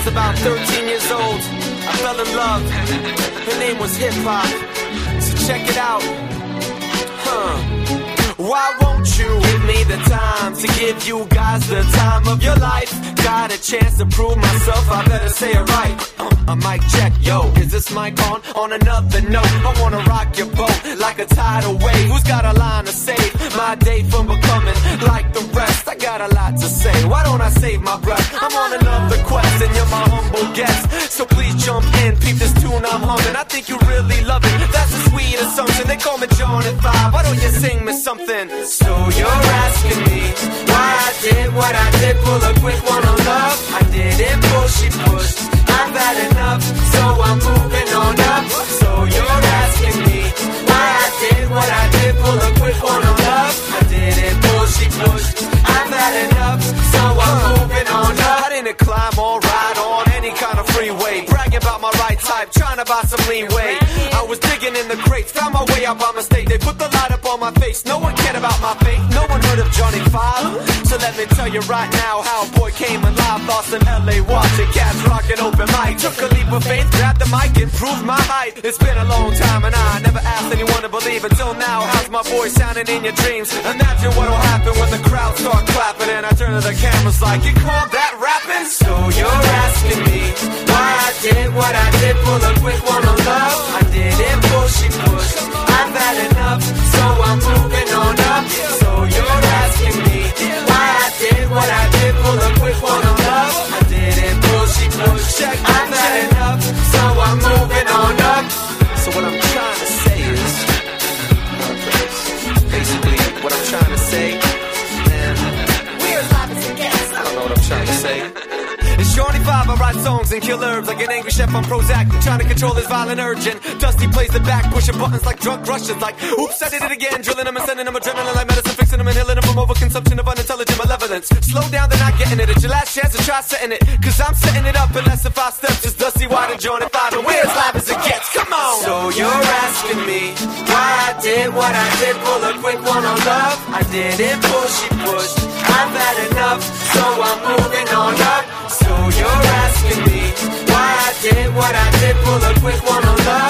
about 13 years old, I fell in love. Her name was Hip Hop. So check it out. Why won't you give me the time to give you guys the time of your life? Got a chance to prove myself, I better say it right. A mic check, yo, is this mic on? On another note, I wanna rock your boat like a tidal wave. Who's got a line to save my day from becoming like the rest? I got a lot to say, why don't I save my breath? I'm on another quest and you're my humble guest. So please jump in, peep this tune I'm humming. I think you really love it, that's a sweet assumption. They call me John at 5, why don't you sing me something? So you're asking me why I did what I did, pull a quick one on love. I didn't push, I've had enough, so I'm moving on up. So you're asking me why I did what I did, pull a quick one on love. I didn't push, I've had enough, so I'm moving on up. I didn't climb or ride on any kind of freeway, bragging about my right type, trying to buy some leeway. I was digging in the crates, found my way out by mistake. They put the light up on my face, no one cared about my faith, no one heard of Johnny 5. So let me tell you right now how a boy came alive, lost in LA, watching cats rocking open mic. Took a leap of faith, grabbed the mic, improved my height. It's been a long time and I never asked anyone to believe until now. How's my voice sounding in your dreams? Imagine what'll happen when the crowd start clapping and I turn to the cameras like, you call that rapping? So you're asking me why I did what I did, pull a quick one on love. I didn't push, I've had enough, so I'm moving on up. So you're asking me why I did what I did, pull a quick one on love. I didn't push, I've had enough, so I'm moving on up. So what I'm trying to say is, basically what I'm trying to say, man, we're as live as it gets. I don't know what I'm trying to say. It's Johnny 5, I write songs and kill herbs like an angry chef on Prozac, trying to control his violent urge. And Dusty plays the back, pushing buttons like drunk Russians. Like, oops, I did it again, drilling them and sending them adrenaline like medicine, fixing them and healing them from overconsumption of unintelligent malevolence. Slow down, they're not getting it. It's your last chance to try setting it, cause I'm setting it up in less than 5 steps. Just Dusty, White, and Johnny 5, and we're as live as it gets. Come on! So you're asking me why I did what I did, pull a quick one on love. I didn't push, I've had enough, so I'm moving on up. So you're asking me why I did what I did, pull a quick one on love.